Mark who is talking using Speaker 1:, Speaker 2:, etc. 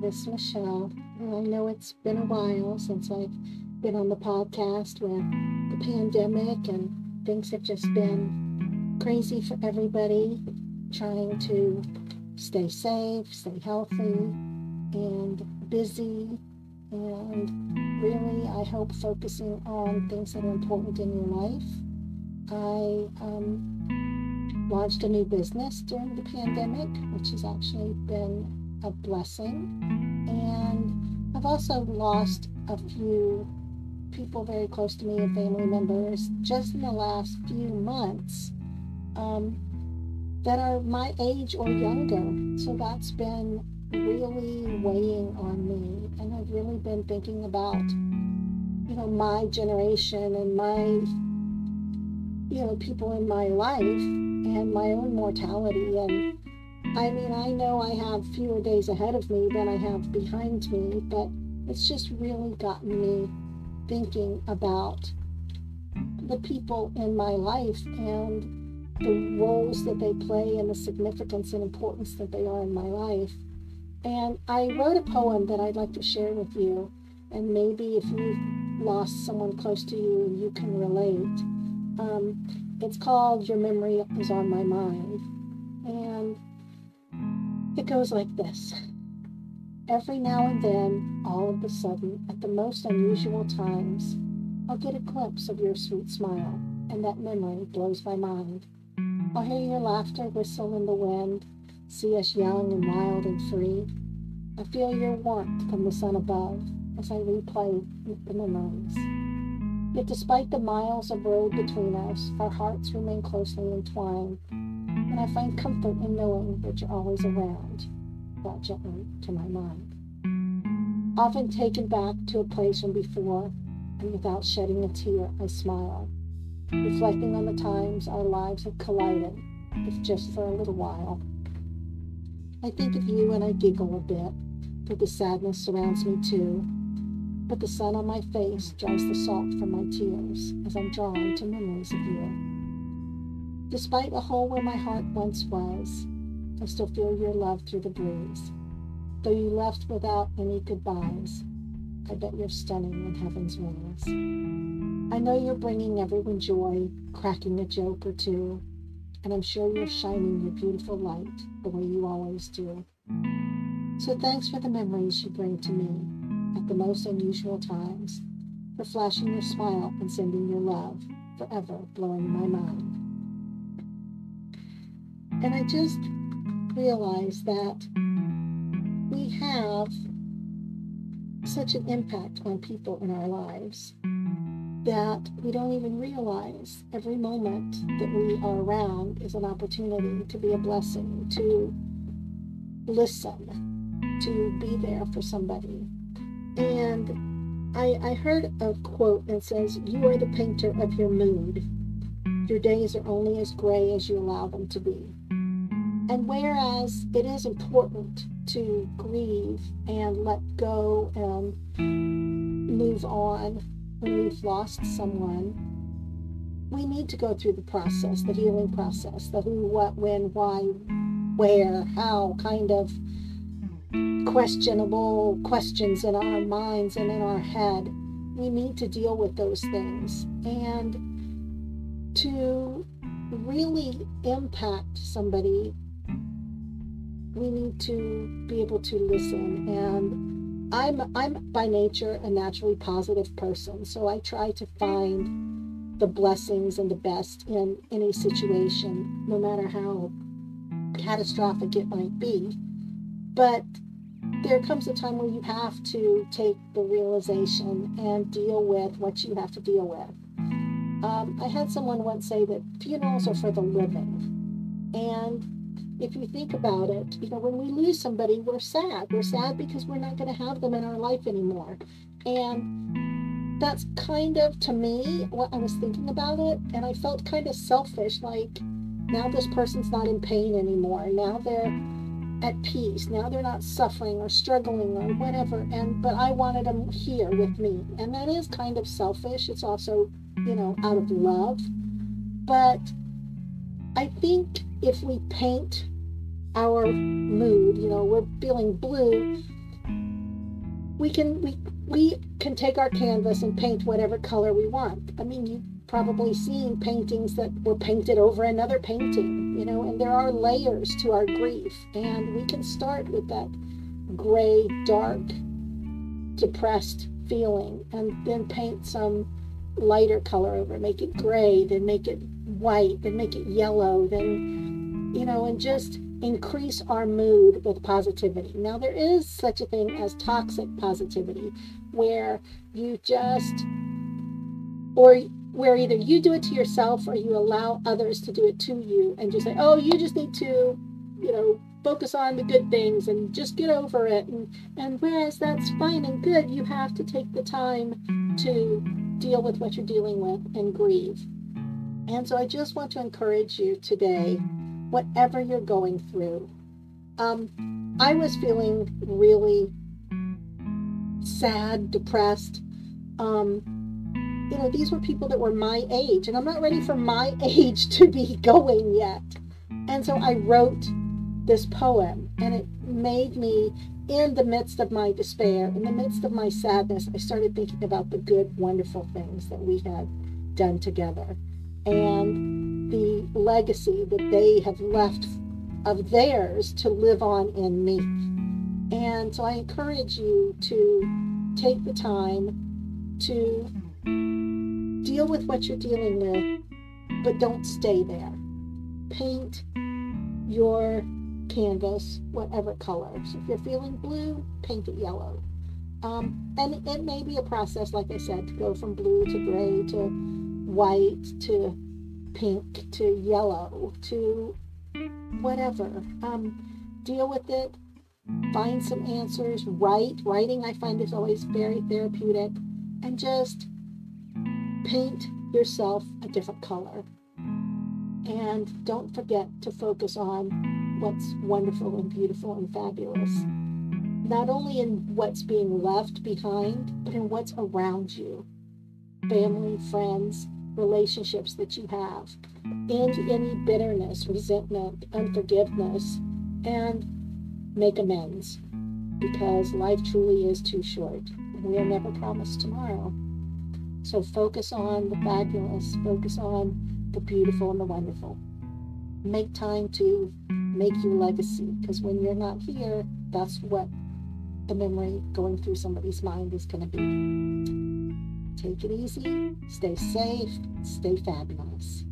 Speaker 1: this is Michelle. And I know it's been a while since I've been on the podcast with the pandemic, and things have just been crazy for everybody, trying to stay safe, stay healthy, and busy. And really, I hope focusing on things that are important in your life. I launched a new business during the pandemic, which has actually been a blessing. And I've also lost a few people very close to me and family members just in the last few months that are my age or younger. So that's been really weighing on me. And I've really been thinking about, my generation and my, people in my life and my own mortality. And I mean, I know I have fewer days ahead of me than I have behind me, but it's just really gotten me thinking about the people in my life and the roles that they play and the significance and importance that they are in my life. And I wrote a poem that I'd like to share with you, and maybe if you've lost someone close to you, you can relate. It's called Your Memory Is on My Mind, and it goes like this. Every now and then, all of a sudden, at the most unusual times, I'll get a glimpse of your sweet smile, and that memory blows my mind. I'll hear your laughter whistle in the wind, see us young and wild and free. I feel your warmth from the sun above as I replay the memories. Yet despite the miles of road between us, our hearts remain closely entwined, and I find comfort in knowing that you're always around, brought gently to my mind. Often taken back to a place from before, and without shedding a tear, I smile, reflecting on the times our lives have collided, if just for a little while. I think of you and I giggle a bit, for the sadness surrounds me too, but the sun on my face dries the salt from my tears as I'm drawn to memories of you. Despite a hole where my heart once was, I still feel your love through the breeze. Though you left without any goodbyes, I bet you're stunning in heaven's wings. I know you're bringing everyone joy, cracking a joke or two, and I'm sure you're shining your beautiful light the way you always do. So thanks for the memories you bring to me at the most unusual times, for flashing your smile and sending your love, forever blowing my mind. And I just realized that we have such an impact on people in our lives that we don't even realize every moment that we are around is an opportunity to be a blessing, to listen, to be there for somebody. And I heard a quote that says, "You are the painter of your mood. Your days are only as gray as you allow them to be." And whereas it is important to grieve and let go and move on when we've lost someone, we need to go through the process, the healing process, the who, what, when, why, where, how kind of questionable questions in our minds and in our head. We need to deal with those things. And to really impact somebody, we need to be able to listen. And I'm by nature a naturally positive person, so I try to find the blessings and the best in any situation, no matter how catastrophic it might be. But there comes a time where you have to take the realization and deal with what you have to deal with. I had someone once say that funerals are for the living. And if you think about it, when we lose somebody, we're sad. We're sad because we're not going to have them in our life anymore. And that's kind of, to me, what I was thinking about it. And I felt kind of selfish, like, now this person's not in pain anymore. Now they're at peace. Now they're not suffering or struggling or whatever. But I wanted them here with me. And that is kind of selfish. It's also, out of love. But I think if we paint our mood, we're feeling blue, we can take our canvas and paint whatever color we want. I mean, you've probably seen paintings that were painted over another painting, and there are layers to our grief. And we can start with that gray, dark, depressed feeling, and then paint some lighter color over it, make it gray, then make it white, then make it yellow, then, and just increase our mood with positivity. Now, there is such a thing as toxic positivity, where you just, or where either you do it to yourself or you allow others to do it to you, and just say, oh, you just need to, focus on the good things and just get over it. And whereas that's fine and good, you have to take the time to deal with what you're dealing with and grieve. And so I just want to encourage you today, whatever you're going through. I was feeling really sad, depressed. These were people that were my age, and I'm not ready for my age to be going yet. And so I wrote this poem, and it made me, in the midst of my despair, in the midst of my sadness, I started thinking about the good, wonderful things that we had done together, and the legacy that they have left of theirs to live on in me. And so I encourage you to take the time to deal with what you're dealing with, but don't stay there. Paint your canvas whatever color. So if you're feeling blue, paint it yellow. And it may be a process, like I said, to go from blue to gray to white to pink to yellow to whatever. Deal with it. Find some answers. Writing, I find, is always very therapeutic. And just paint yourself a different color. And don't forget to focus on what's wonderful and beautiful and fabulous. Not only in what's being left behind, but in what's around you. Family, friends, relationships that you have. End any bitterness, resentment, unforgiveness, and make amends. Because life truly is too short. We are never promised tomorrow. So focus on the fabulous. Focus on the beautiful and the wonderful. Make time to make your legacy, because when you're not here, that's what the memory going through somebody's mind is going to be. Take it easy, stay safe, stay fabulous.